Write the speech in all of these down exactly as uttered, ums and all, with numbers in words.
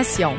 d'information.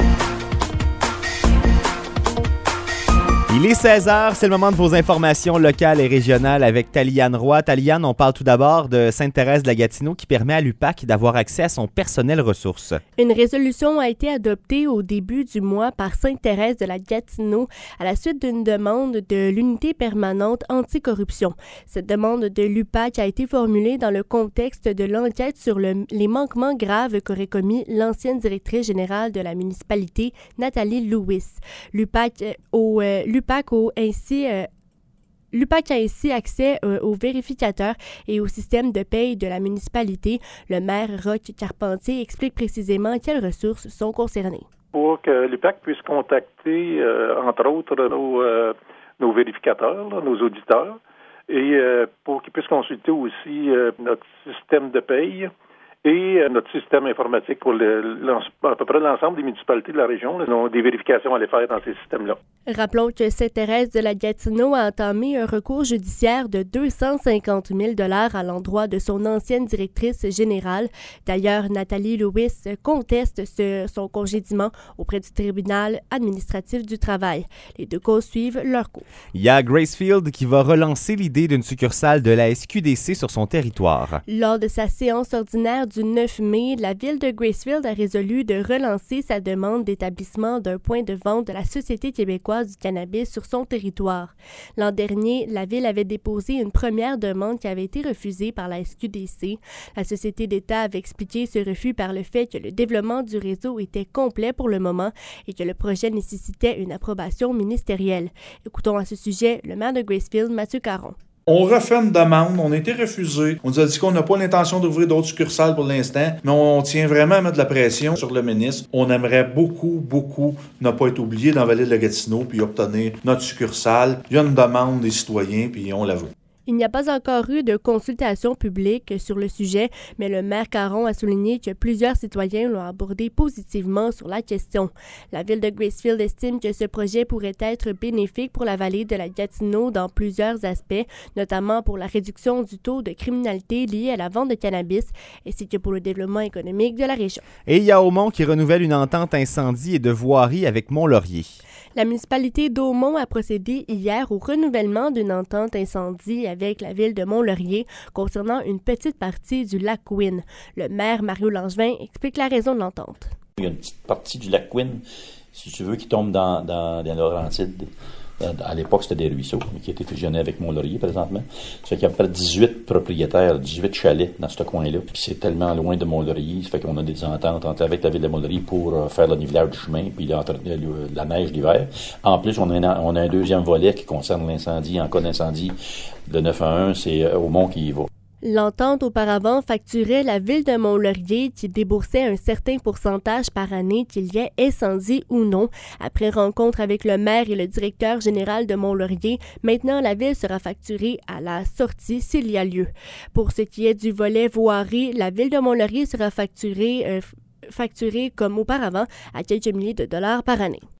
Il est seize heures, c'est le moment de vos informations locales et régionales avec Taliane Roy. Taliane, on parle tout d'abord de Sainte-Thérèse-de-la-Gatineau qui permet à l'U P A C d'avoir accès à son personnel ressources. Une résolution a été adoptée au début du mois par Sainte-Thérèse-de-la-Gatineau à la suite d'une demande de l'unité permanente anticorruption. Cette demande de l'U P A C a été formulée dans le contexte de l'enquête sur le, les manquements graves qu'aurait commis l'ancienne directrice générale de la municipalité, Nathalie Lewis. L'U P A C au euh, l'U P A C a ainsi, euh, l'U P A C a ainsi accès euh, aux vérificateurs et au système de paye de la municipalité. Le maire Roch Carpentier explique précisément quelles ressources sont concernées. Pour que l'U P A C puisse contacter, euh, entre autres, nos, euh, nos vérificateurs, là, nos auditeurs, et euh, pour qu'ils puissent consulter aussi euh, notre système de paye et euh, notre système informatique pour le, à peu près l'ensemble des municipalités de la région. Là, ont des vérifications à aller faire dans ces systèmes-là. Rappelons que Sainte-Thérèse-de-la-Gatineau a entamé un recours judiciaire de deux cent cinquante mille dollars à l'endroit de son ancienne directrice générale. D'ailleurs, Nathalie Lewis conteste ce, son congédiement auprès du tribunal administratif du travail. Les deux causes suivent leur cours. Il y a Gracefield qui va relancer l'idée d'une succursale de la S Q D C sur son territoire. Lors de sa séance ordinaire du neuf mai, la ville de Gracefield a résolu de relancer sa demande d'établissement d'un point de vente de la Société québécoise du cannabis sur son territoire. L'an dernier, la ville avait déposé une première demande qui avait été refusée par la S Q D C. La Société d'État avait expliqué ce refus par le fait que le développement du réseau était complet pour le moment et que le projet nécessitait une approbation ministérielle. Écoutons à ce sujet le maire de Gracefield, Mathieu Caron. On refait une demande, on a été refusé. On nous a dit qu'on n'a pas l'intention d'ouvrir d'autres succursales pour l'instant, mais on tient vraiment à mettre de la pression sur le ministre. On aimerait beaucoup, beaucoup ne pas être oublié dans la vallée de la Gatineau puis obtenir notre succursale. Il y a une demande des citoyens puis on la veut. Il n'y a pas encore eu de consultation publique sur le sujet, mais le maire Caron a souligné que plusieurs citoyens l'ont abordé positivement sur la question. La ville de Gracefield estime que ce projet pourrait être bénéfique pour la vallée de la Gatineau dans plusieurs aspects, notamment pour la réduction du taux de criminalité lié à la vente de cannabis, ainsi que pour le développement économique de la région. Et il y a Aumont qui renouvelle une entente incendie et de voirie avec Mont-Laurier. La municipalité d'Aumont a procédé hier au renouvellement d'une entente incendie avec la ville de Mont-Laurier concernant une petite partie du lac Quinn. Le maire Mario Langevin explique la raison de l'entente. Il y a une petite partie du lac Quinn, si tu veux, qui tombe dans, dans, dans Laurentides. À l'époque, c'était des ruisseaux, mais qui a été fusionné avec Mont-Laurier présentement. Ça fait qu'il y a à peu près dix-huit propriétaires, dix-huit chalets dans ce coin-là. Puis c'est tellement loin de Mont-Laurier, ça fait qu'on a des ententes avec la ville de Mont-Laurier pour faire le nivellage du chemin puis entretenir la neige l'hiver. En plus, on a, un, on a un deuxième volet qui concerne l'incendie. En cas d'incendie de neuf un un, c'est Aumont qui y va. L'entente auparavant facturait la ville de Mont-Laurier qui déboursait un certain pourcentage par année qu'il y ait incendie ou non. Après rencontre avec le maire et le directeur général de Mont-Laurier, maintenant la ville sera facturée à la sortie s'il y a lieu. Pour ce qui est du volet voirie, la ville de Mont-Laurier sera facturée, euh, facturée comme auparavant à quelques milliers de dollars par année.